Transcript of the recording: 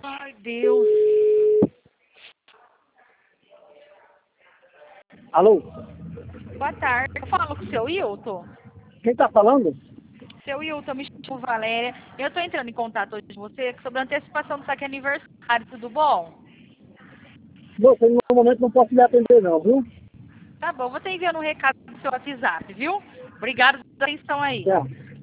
Ai, Deus. Alô? Boa tarde. Eu falo com o seu Hilton. Quem tá falando? Seu Hilton, me chamo Valéria. Eu tô entrando em contato hoje com você sobre a antecipação do saque aniversário. Tudo bom? Moça, no momento não posso lhe atender não, viu? Tá bom, vou te enviando um recado no seu WhatsApp, viu? Obrigado pela atenção aí. Certo.